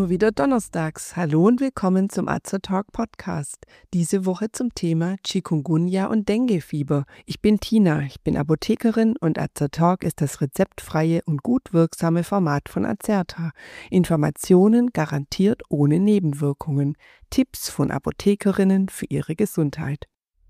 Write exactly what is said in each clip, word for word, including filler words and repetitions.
wieder donnerstags. Hallo und willkommen zum Azertalk Podcast. Diese Woche zum Thema Chikungunya und Dengue-Fieber. Ich bin Tina, ich bin Apothekerin und Azertalk ist das rezeptfreie und gut wirksame Format von Azerta. Informationen garantiert ohne Nebenwirkungen. Tipps von Apothekerinnen für ihre Gesundheit.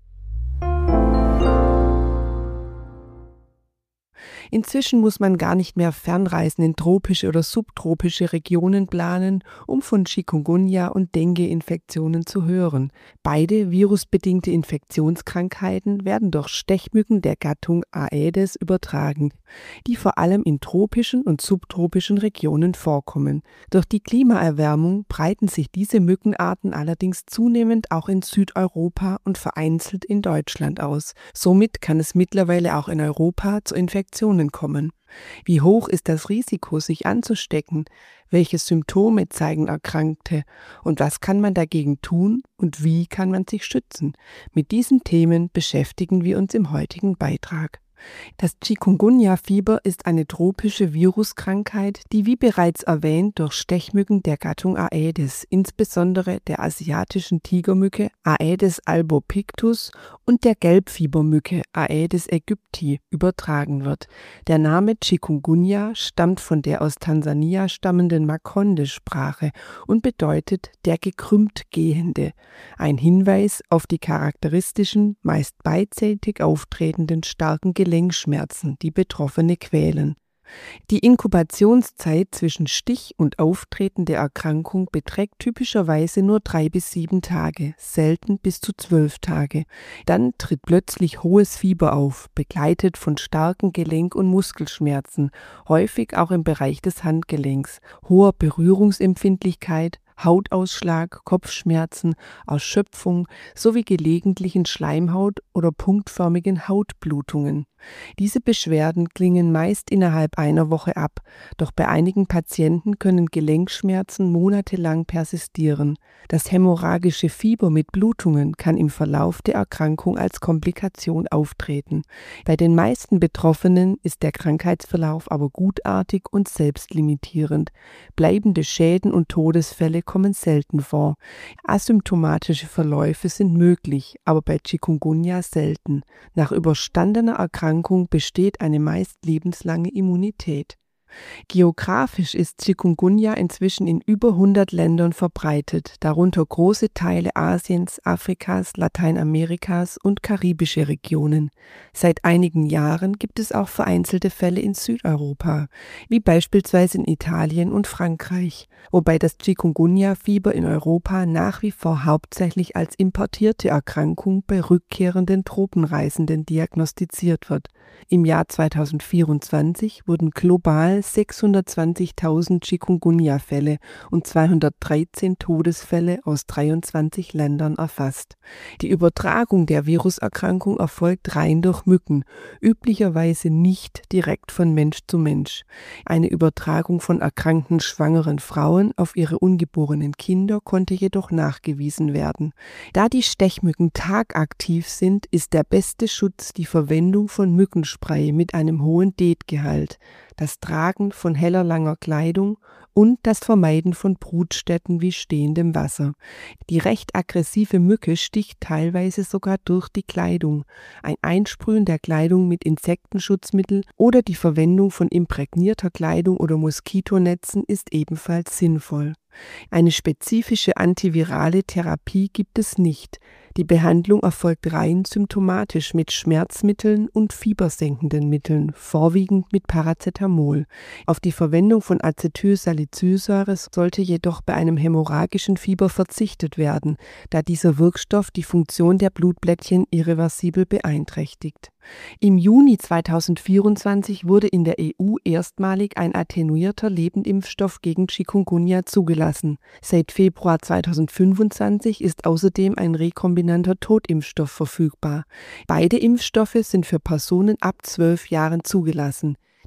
Inzwischen muss man gar nicht mehr Fernreisen in tropische oder subtropische Regionen planen, um von Chikungunya und Dengue-Infektionen zu hören. Beide virusbedingte Infektionskrankheiten werden durch Stechmücken der Gattung Aedes übertragen, die vor allem in tropischen und subtropischen Regionen vorkommen. Durch die Klimaerwärmung breiten sich diese Mückenarten allerdings zunehmend auch in Südeuropa und vereinzelt in Deutschland aus. Somit kann es mittlerweile auch in Europa zu Infektionen kommen. Wie hoch ist das Risiko, sich anzustecken? Welche Symptome zeigen Erkrankte? Und was kann man dagegen tun und wie kann man sich schützen? Mit diesen Themen beschäftigen wir uns im heutigen Beitrag. Das Chikungunya-Fieber ist eine tropische Viruskrankheit, die wie bereits erwähnt durch Stechmücken der Gattung Aedes, insbesondere der asiatischen Tigermücke Aedes albopictus und der Gelbfiebermücke Aedes aegypti, übertragen wird. Der Name Chikungunya stammt von der aus Tansania stammenden Makonde-Sprache und bedeutet der gekrümmt Gehende, ein Hinweis auf die charakteristischen, meist beidseitig auftretenden starken Gelenkschmerzen, die Betroffene quälen. Die Inkubationszeit zwischen Stich und Auftreten der Erkrankung beträgt typischerweise nur drei bis sieben Tage, selten bis zu zwölf Tage. Dann tritt plötzlich hohes Fieber auf, begleitet von starken Gelenk- und Muskelschmerzen, häufig auch im Bereich des Handgelenks, hoher Berührungsempfindlichkeit, Hautausschlag, Kopfschmerzen, Erschöpfung sowie gelegentlichen Schleimhaut- oder punktförmigen Hautblutungen. Diese Beschwerden klingen meist innerhalb einer Woche ab, doch bei einigen Patienten können Gelenkschmerzen monatelang persistieren. Das hämorrhagische Fieber mit Blutungen kann im Verlauf der Erkrankung als Komplikation auftreten. Bei den meisten Betroffenen ist der Krankheitsverlauf aber gutartig und selbstlimitierend. Bleibende Schäden und Todesfälle kommen selten vor. Asymptomatische Verläufe sind möglich, aber bei Chikungunya selten. Nach überstandener Erkrankung besteht eine meist lebenslange Immunität. Geografisch ist Chikungunya inzwischen in über hundert Ländern verbreitet, darunter große Teile Asiens, Afrikas, Lateinamerikas und karibische Regionen. Seit einigen Jahren gibt es auch vereinzelte Fälle in Südeuropa, wie beispielsweise in Italien und Frankreich, wobei das Chikungunya-Fieber in Europa nach wie vor hauptsächlich als importierte Erkrankung bei rückkehrenden Tropenreisenden diagnostiziert wird. Im Jahr zweitausendvierundzwanzig wurden global sechshundertzwanzigtausend Chikungunya-Fälle und zweihundertdreizehn Todesfälle aus dreiundzwanzig Ländern erfasst. Die Übertragung der Viruserkrankung erfolgt rein durch Mücken, üblicherweise nicht direkt von Mensch zu Mensch. Eine Übertragung von erkrankten schwangeren Frauen auf ihre ungeborenen Kinder konnte jedoch nachgewiesen werden. Da die Stechmücken tagaktiv sind, ist der beste Schutz die Verwendung von Mückenspray mit einem hohen D E T-Gehalt, das Tragen von heller langer Kleidung und das Vermeiden von Brutstätten wie stehendem Wasser. Die recht aggressive Mücke sticht teilweise sogar durch die Kleidung. Ein Einsprühen der Kleidung mit Insektenschutzmittel oder die Verwendung von imprägnierter Kleidung oder Moskitonetzen ist ebenfalls sinnvoll. Eine spezifische antivirale Therapie gibt es nicht. Die Behandlung erfolgt rein symptomatisch mit Schmerzmitteln und fiebersenkenden Mitteln, vorwiegend mit Paracetamol. Auf die Verwendung von Acetylsalicylsäure sollte jedoch bei einem hämorrhagischen Fieber verzichtet werden, da dieser Wirkstoff die Funktion der Blutblättchen irreversibel beeinträchtigt. Im Juni zweitausendvierundzwanzig wurde in der E U erstmalig ein attenuierter Lebendimpfstoff gegen Chikungunya zugelassen. Seit Februar zweitausendfünfundzwanzig ist außerdem ein rekombinanter Totimpfstoff verfügbar. Beide Impfstoffe sind für Personen ab zwölf Jahren zugelassen.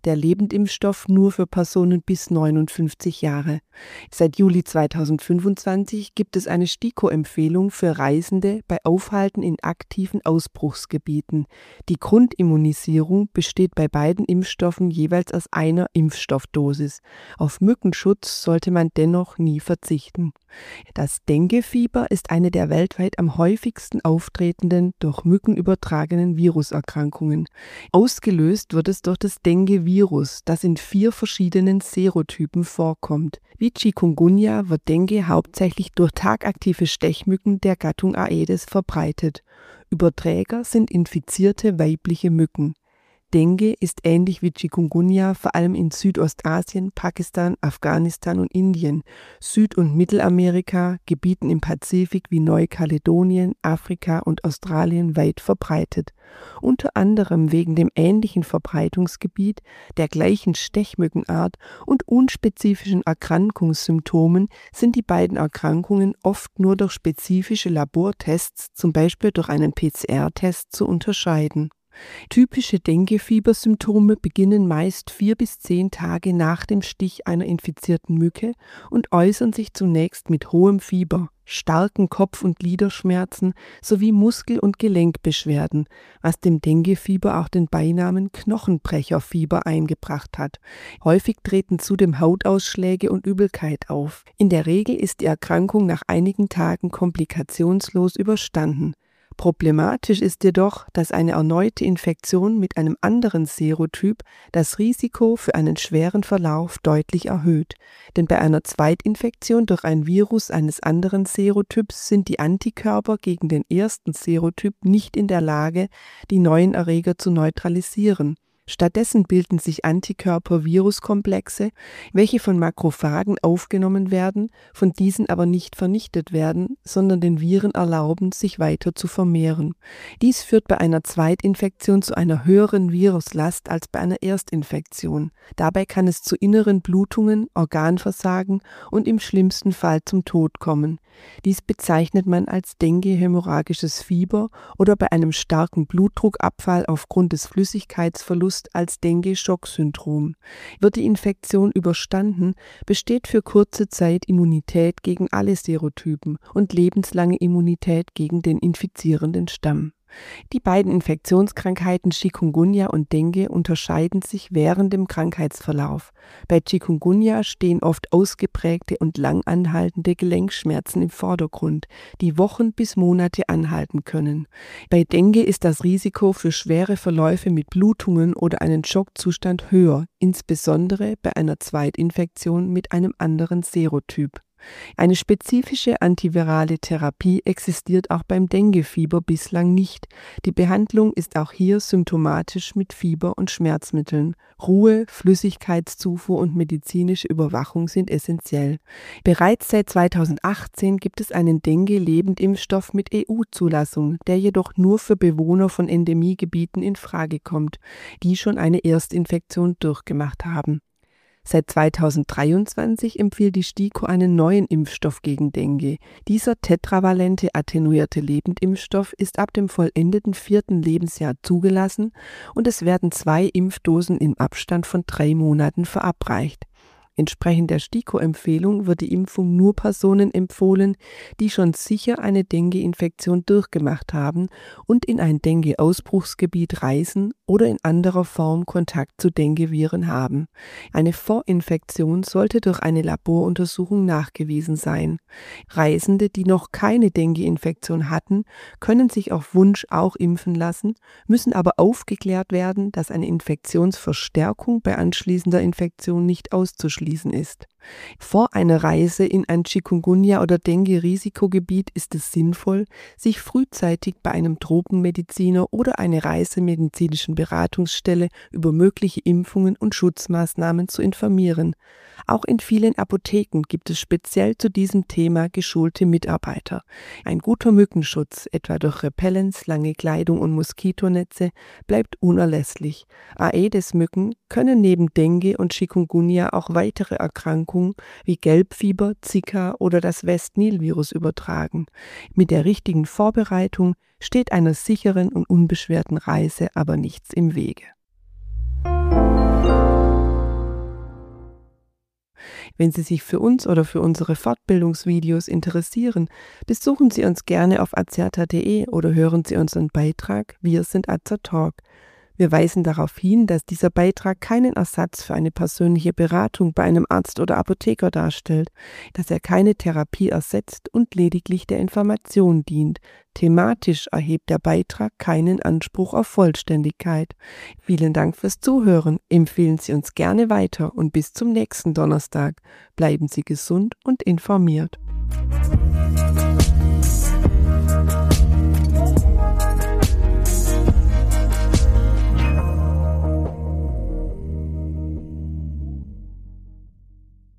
der Lebendimpfstoff nur für Personen bis neunundfünfzig Jahre. Seit Juli zweitausendfünfundzwanzig gibt es eine STIKO-Empfehlung für Reisende bei Aufhalten in aktiven Ausbruchsgebieten. Die Grundimmunisierung besteht bei beiden Impfstoffen jeweils aus einer Impfstoffdosis. Auf Mückenschutz sollte man dennoch nie verzichten. Das Dengue-Fieber ist eine der weltweit am häufigsten auftretenden, durch Mücken übertragenen Viruserkrankungen. Ausgelöst wird es durch das Dengue-Virus, das in vier verschiedenen Serotypen vorkommt. Wie Chikungunya wird Dengue hauptsächlich durch tagaktive Stechmücken der Gattung Aedes verbreitet. Überträger sind infizierte weibliche Mücken. Dengue ist ähnlich wie Chikungunya vor allem in Südostasien, Pakistan, Afghanistan und Indien, Süd- und Mittelamerika, Gebieten im Pazifik wie Neukaledonien, Afrika und Australien weit verbreitet. Unter anderem wegen dem ähnlichen Verbreitungsgebiet, der gleichen Stechmückenart und unspezifischen Erkrankungssymptomen sind die beiden Erkrankungen oft nur durch spezifische Labortests, zum Beispiel durch einen P C R-Test, zu unterscheiden. Typische Dengue-Fiebersymptome beginnen meist vier bis zehn Tage nach dem Stich einer infizierten Mücke und äußern sich zunächst mit hohem Fieber, starken Kopf- und Gliederschmerzen sowie Muskel- und Gelenkbeschwerden, was dem Dengue-Fieber auch den Beinamen Knochenbrecherfieber eingebracht hat. Häufig treten zudem Hautausschläge und Übelkeit auf. In der Regel ist die Erkrankung nach einigen Tagen komplikationslos überstanden. Problematisch ist jedoch, dass eine erneute Infektion mit einem anderen Serotyp das Risiko für einen schweren Verlauf deutlich erhöht. Denn bei einer Zweitinfektion durch ein Virus eines anderen Serotyps sind die Antikörper gegen den ersten Serotyp nicht in der Lage, die neuen Erreger zu neutralisieren. Stattdessen bilden sich Antikörper-Viruskomplexe, welche von Makrophagen aufgenommen werden, von diesen aber nicht vernichtet werden, sondern den Viren erlauben, sich weiter zu vermehren. Dies führt bei einer Zweitinfektion zu einer höheren Viruslast als bei einer Erstinfektion. Dabei kann es zu inneren Blutungen, Organversagen und im schlimmsten Fall zum Tod kommen. Dies bezeichnet man als Dengue-hämorrhagisches Fieber oder bei einem starken Blutdruckabfall aufgrund des Flüssigkeitsverlusts als Dengue-Schock-Syndrom. Wird die Infektion überstanden, besteht für kurze Zeit Immunität gegen alle Serotypen und lebenslange Immunität gegen den infizierenden Stamm. Die beiden Infektionskrankheiten Chikungunya und Dengue unterscheiden sich während dem Krankheitsverlauf. Bei Chikungunya stehen oft ausgeprägte und lang anhaltende Gelenkschmerzen im Vordergrund, die Wochen bis Monate anhalten können. Bei Dengue ist das Risiko für schwere Verläufe mit Blutungen oder einen Schockzustand höher, insbesondere bei einer Zweitinfektion mit einem anderen Serotyp. Eine spezifische antivirale Therapie existiert auch beim Dengue-Fieber bislang nicht. Die Behandlung ist auch hier symptomatisch mit Fieber und Schmerzmitteln. Ruhe, Flüssigkeitszufuhr und medizinische Überwachung sind essentiell. Bereits seit zweitausendachtzehn gibt es einen Dengue-Lebendimpfstoff mit E U-Zulassung, der jedoch nur für Bewohner von Endemiegebieten in Frage kommt, die schon eine Erstinfektion durchgemacht haben. Seit zweitausenddreiundzwanzig empfiehlt die STIKO einen neuen Impfstoff gegen Dengue. Dieser tetravalente attenuierte Lebendimpfstoff ist ab dem vollendeten vierten Lebensjahr zugelassen und es werden zwei Impfdosen im Abstand von drei Monaten verabreicht. Entsprechend der STIKO-Empfehlung wird die Impfung nur Personen empfohlen, die schon sicher eine Dengue-Infektion durchgemacht haben und in ein Dengue-Ausbruchsgebiet reisen oder in anderer Form Kontakt zu Dengue-Viren haben. Eine Vorinfektion sollte durch eine Laboruntersuchung nachgewiesen sein. Reisende, die noch keine Dengue-Infektion hatten, können sich auf Wunsch auch impfen lassen, müssen aber aufgeklärt werden, dass eine Infektionsverstärkung bei anschließender Infektion nicht auszuschließen ist. Vor einer Reise in ein Chikungunya- oder Dengue-Risikogebiet ist es sinnvoll, sich frühzeitig bei einem Tropenmediziner oder einer reisemedizinischen Beratungsstelle über mögliche Impfungen und Schutzmaßnahmen zu informieren. Auch in vielen Apotheken gibt es speziell zu diesem Thema geschulte Mitarbeiter. Ein guter Mückenschutz, etwa durch Repellents, lange Kleidung und Moskitonetze, bleibt unerlässlich. Aedes-Mücken können neben Dengue und Chikungunya auch weitere Erkrankungen wie Gelbfieber, Zika oder das West-Nil-Virus übertragen. Mit der richtigen Vorbereitung steht einer sicheren und unbeschwerten Reise aber nichts im Wege. Wenn Sie sich für uns oder für unsere Fortbildungsvideos interessieren, besuchen Sie uns gerne auf azerta punkt de oder hören Sie unseren Beitrag Wir sind Azertalk. Wir weisen darauf hin, dass dieser Beitrag keinen Ersatz für eine persönliche Beratung bei einem Arzt oder Apotheker darstellt, dass er keine Therapie ersetzt und lediglich der Information dient. Thematisch erhebt der Beitrag keinen Anspruch auf Vollständigkeit. Vielen Dank fürs Zuhören. Empfehlen Sie uns gerne weiter und bis zum nächsten Donnerstag. Bleiben Sie gesund und informiert.